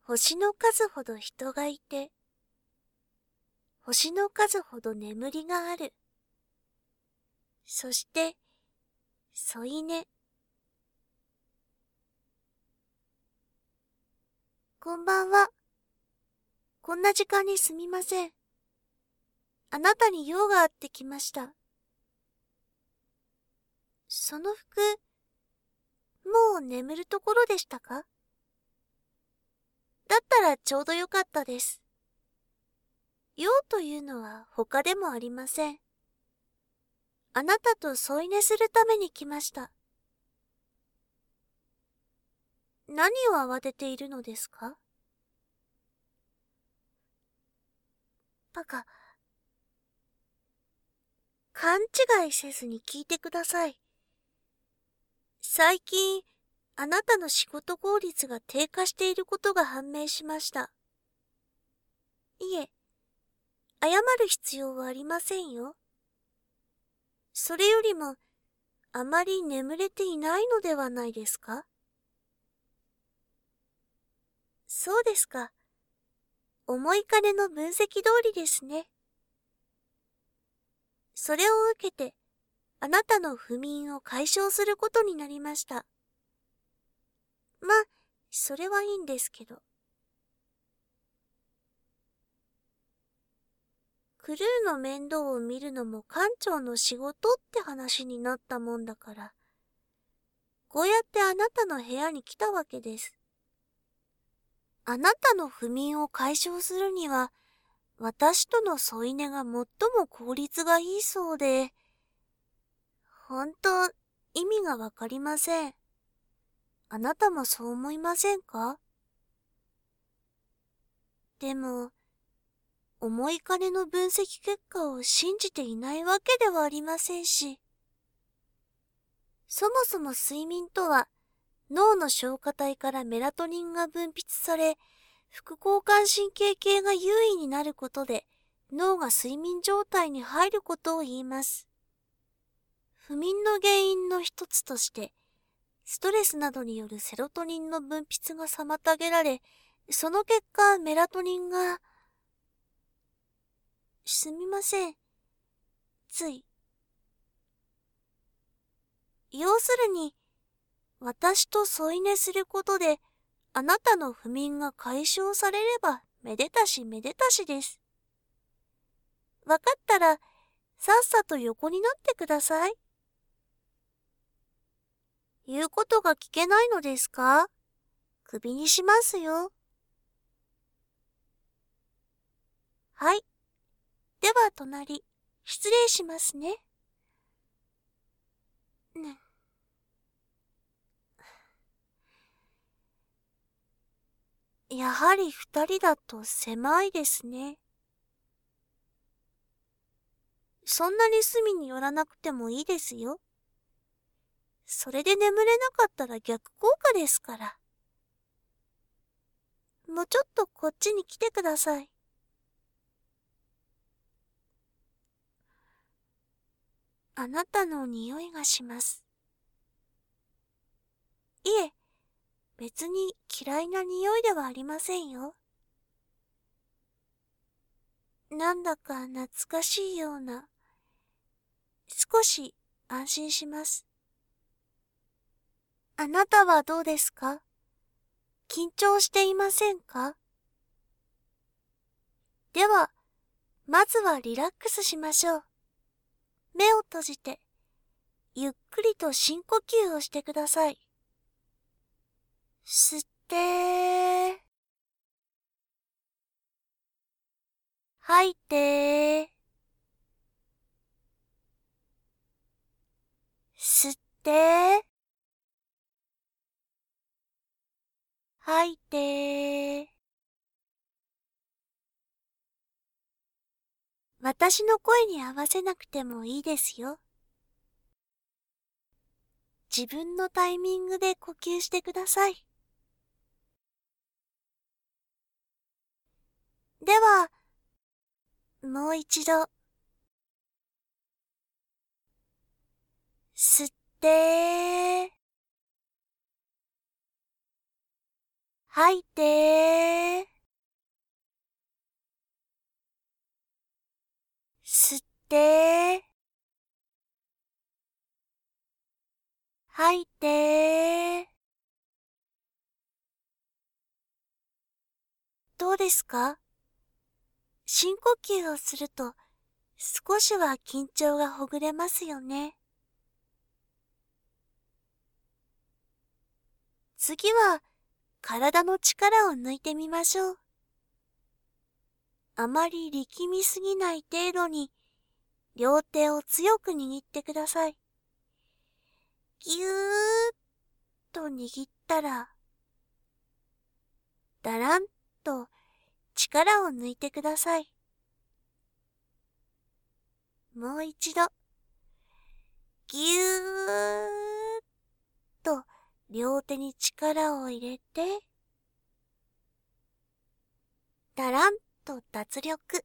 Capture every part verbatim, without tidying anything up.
星の数ほど人がいて、星の数ほど眠りがある。そして、添い寝。こんばんは。こんな時間にすみません。あなたに用があってきました。その服、もう眠るところでしたか？だったらちょうどよかったです。用というのは他でもありません。あなたと添い寝するために来ました。何を慌てているのですか？バカ。勘違いせずに聞いてください。最近、あなたの仕事効率が低下していることが判明しました。いえ、謝る必要はありませんよ。それよりも、あまり眠れていないのではないですか？そうですか。思いかねの分析通りですね。それを受けて、あなたの不眠を解消することになりました。ま、それはいいんですけど。クルーの面倒を見るのも館長の仕事って話になったもんだから、こうやってあなたの部屋に来たわけです。あなたの不眠を解消するには、私との添い寝が最も効率がいいそうで、ほんと意味がわかりません。あなたもそう思いませんか？でも、思いかねの分析結果を信じていないわけではありませんし、そもそも睡眠とは、脳の消化体からメラトニンが分泌され、副交感神経系が優位になることで、脳が睡眠状態に入ることを言います。不眠の原因の一つとして、ストレスなどによるセロトニンの分泌が妨げられ、その結果メラトニンが、すみません。つい。要するに、私と添い寝することで、あなたの不眠が解消されれば、めでたしめでたしです。わかったら、さっさと横になってください。言うことが聞けないのですか？クビにしますよ。はい。では隣、失礼しますね。ね。やはり二人だと狭いですね。そんなに隅に寄らなくてもいいですよ。それで眠れなかったら逆効果ですから。もうちょっとこっちに来てください。あなたの匂いがします。いえ、別に嫌いな匂いではありませんよ。なんだか懐かしいような。少し安心します。あなたはどうですか？緊張していませんか？では、まずはリラックスしましょう。目を閉じて、ゆっくりと深呼吸をしてください。吸って、吐いて、吸って、吐いて。私の声に合わせなくてもいいですよ。自分のタイミングで呼吸してください。では、もう一度。吸って、 吐いて、吸って、吐いて。どうですか？深呼吸をすると少しは緊張がほぐれますよね。次は体の力を抜いてみましょう。あまり力みすぎない程度に両手を強く握ってください。ぎゅーっと握ったら、だらんと力を抜いてください。もう一度、ぎゅーっと両手に力を入れて、だらんと脱力。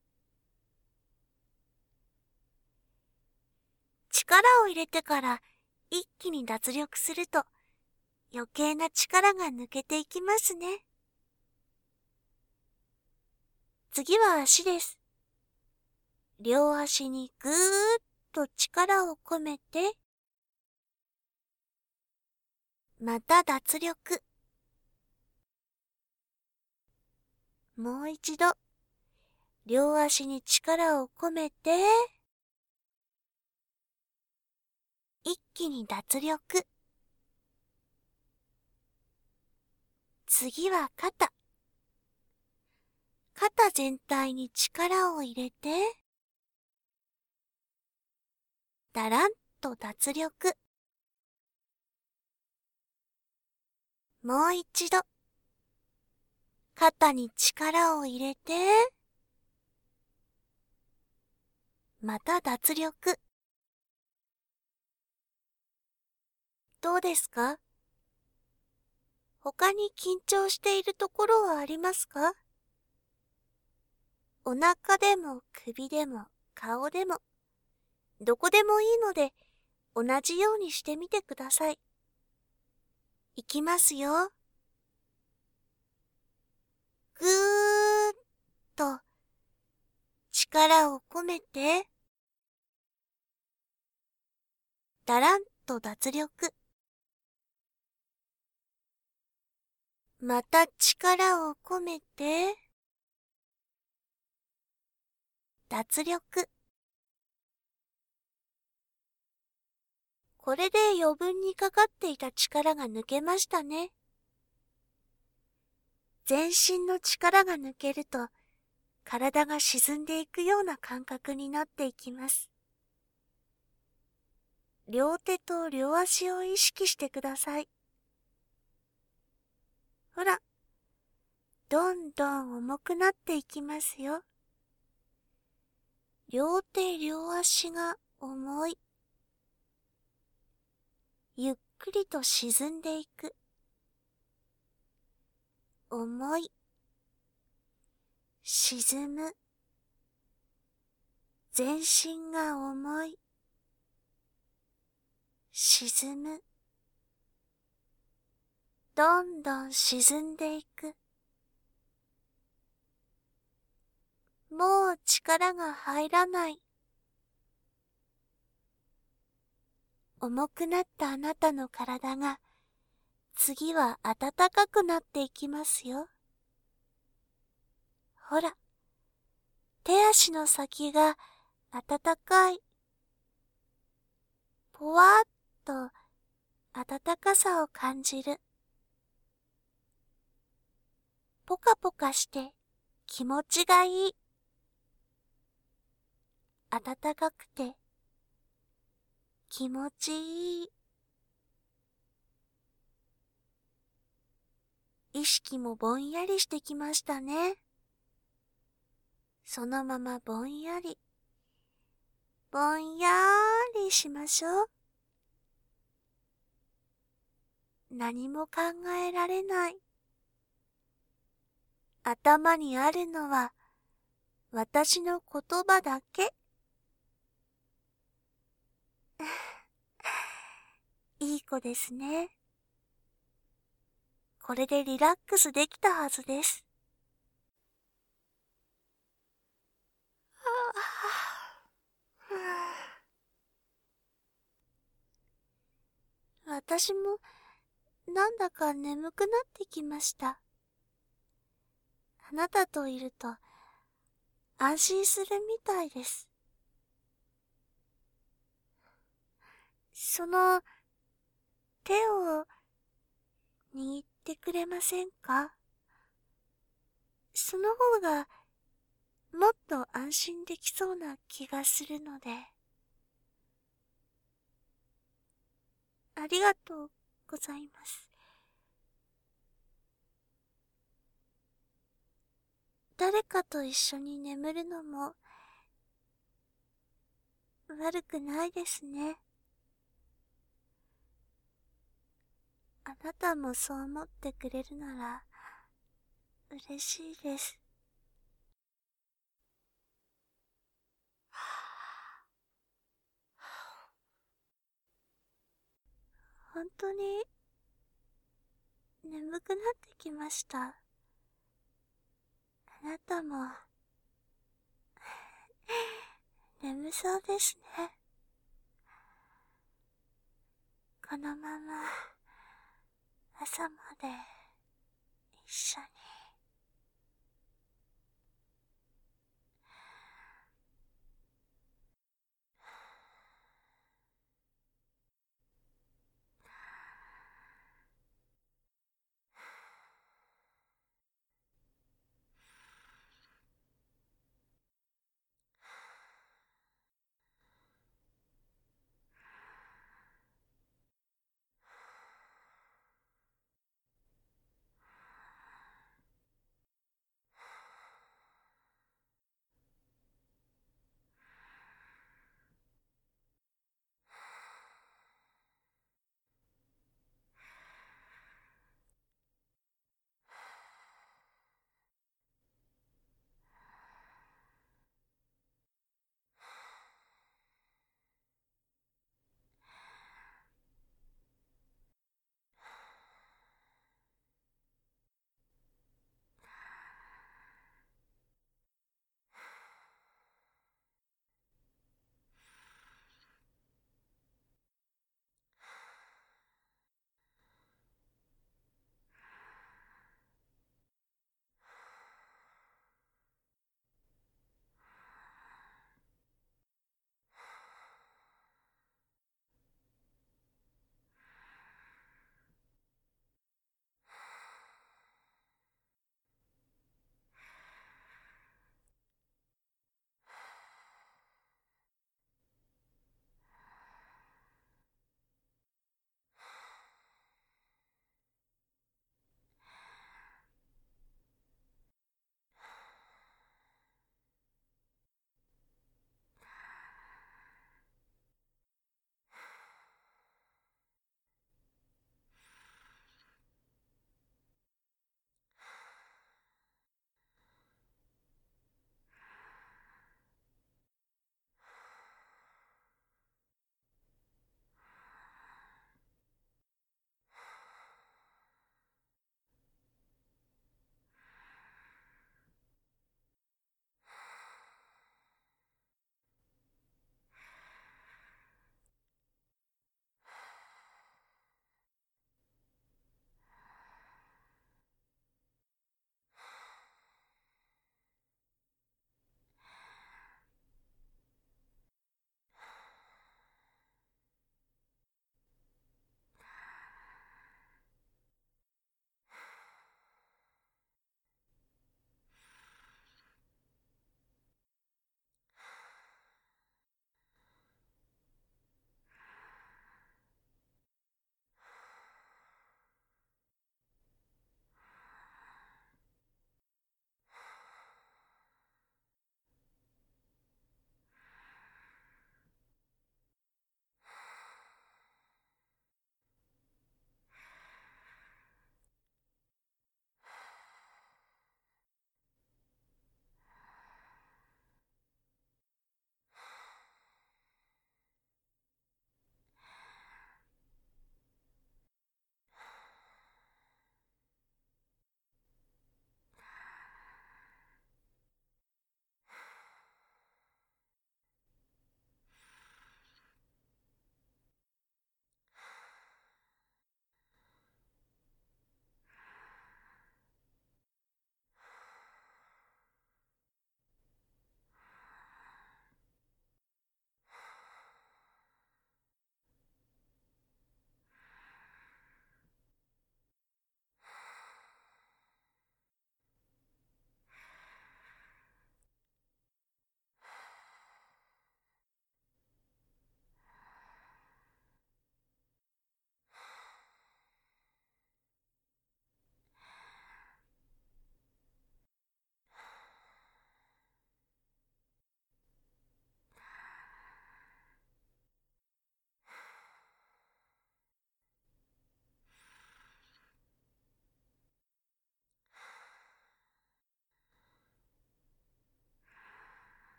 力を入れてから一気に脱力すると余計な力が抜けていきますね。次は足です。両足にぐーっと力を込めて、また脱力。もう一度、両足に力を込めて、一気に脱力。次は肩。肩全体に力を入れて、だらんと脱力。もう一度、肩に力を入れて、また脱力。どうですか？他に緊張しているところはありますか？お腹でも首でも顔でも、どこでもいいので同じようにしてみてください。いきますよ。ぐーっと力を込めて、だらんと脱力。また力を込めて、脱力。これで余分にかかっていた力が抜けましたね。全身の力が抜けると、体が沈んでいくような感覚になっていきます。両手と両足を意識してください。ほら、どんどん重くなっていきますよ。両手両足が重い。ゆっくりと沈んでいく。重い。沈む。全身が重い。沈む。どんどん沈んでいく。もう力が入らない。重くなったあなたの体が次は暖かくなっていきますよ。ほら、手足の先が暖かい。ぽわっと暖かさを感じる。ポカポカして気持ちがいい。暖かくて気持ちいい。意識もぼんやりしてきましたね。そのままぼんやり、ぼんやーりしましょう。何も考えられない。頭にあるのは私の言葉だけ。いい子ですね。 これでリラックスできたはずです。私もなんだか眠くなってきました。あなたといると安心するみたいです。その手を握ってくれませんか？その方がもっと安心できそうな気がするので。ありがとうございます。誰かと一緒に眠るのも悪くないですね。あなたもそう思ってくれるなら嬉しいです。本当に眠くなってきました。あなたも眠そうですね。このまま朝まで一緒に